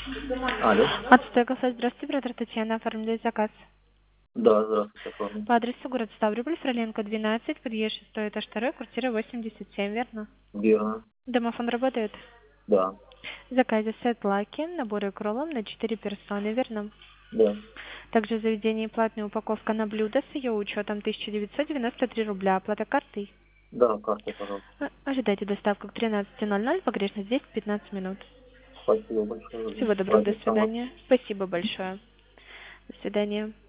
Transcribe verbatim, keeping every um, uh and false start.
Алло. Отстойка, здравствуйте, оператор Татьяна, оформляю заказ. Да, здравствуйте, оформлен. По адресу город Ставрополь, Фроленко, двенадцать, подъезд шестой, этаж второй, квартира восемьдесят семь, верно? Верно. Домофон работает? Да. В заказе сет лаки, наборы кролом на четыре персоны, верно? Да. Также в заведении платная упаковка на блюдо с ее учетом тысяча девятьсот девяносто три рубля, оплата картой. Да, карта, пожалуйста. А- Ожидайте доставку к тринадцати ноль ноль, погрешность десять-пятнадцать минут. Спасибо большое. Всего доброго, до Праздник, свидания. Спасибо большое. До свидания.